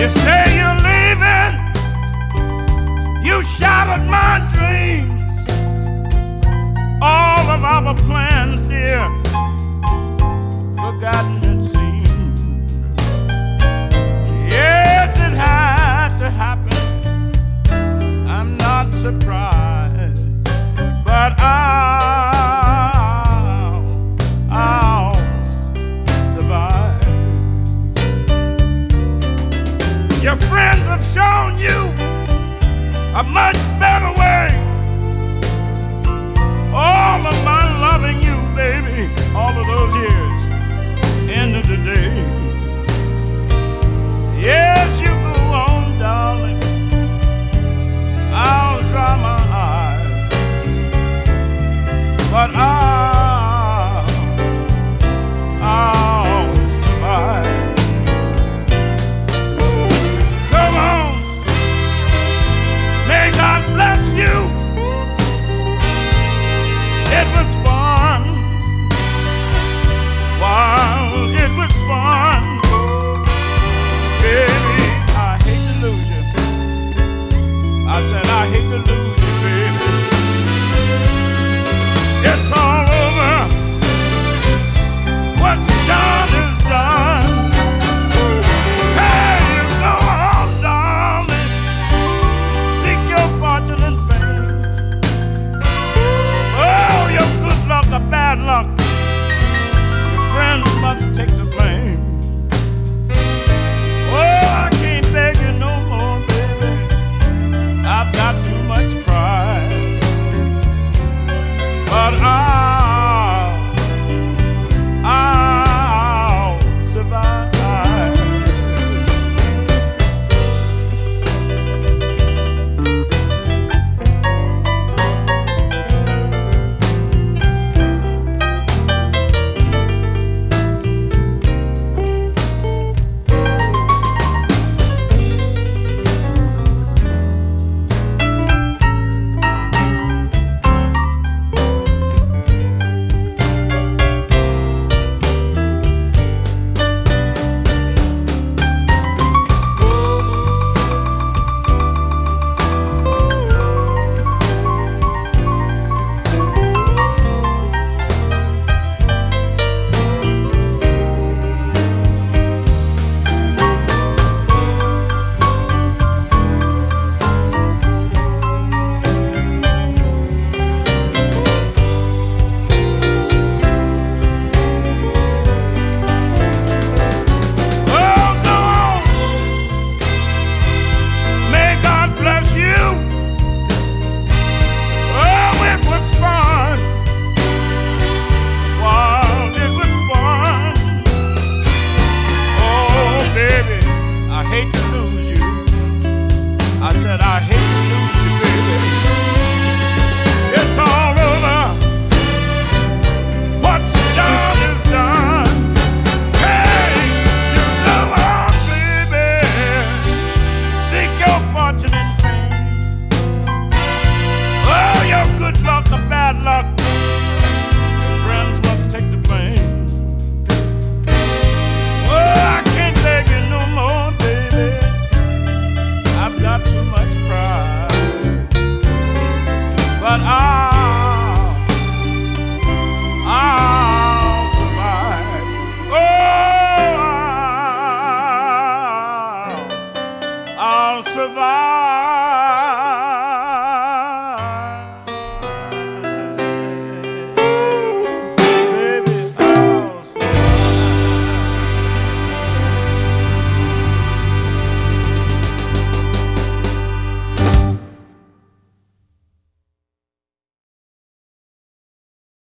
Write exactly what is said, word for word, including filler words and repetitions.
You say you're leaving, you shattered my dreams, all of our plans, dear, forgotten it seems. Yes, it had to happen, I'm not surprised, but I'll, I'll survive. Your friends have shown you a much better way. All of my loving you, baby, all of those years, end of the day.